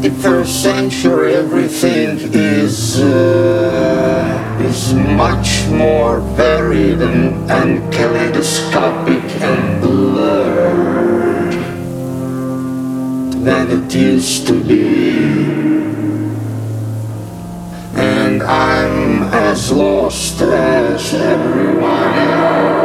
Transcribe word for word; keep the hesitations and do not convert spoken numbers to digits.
twenty-first century, everything is uh, is much more varied and, and kaleidoscopic and blurred than it used to be. And I'm as lost as everyone else.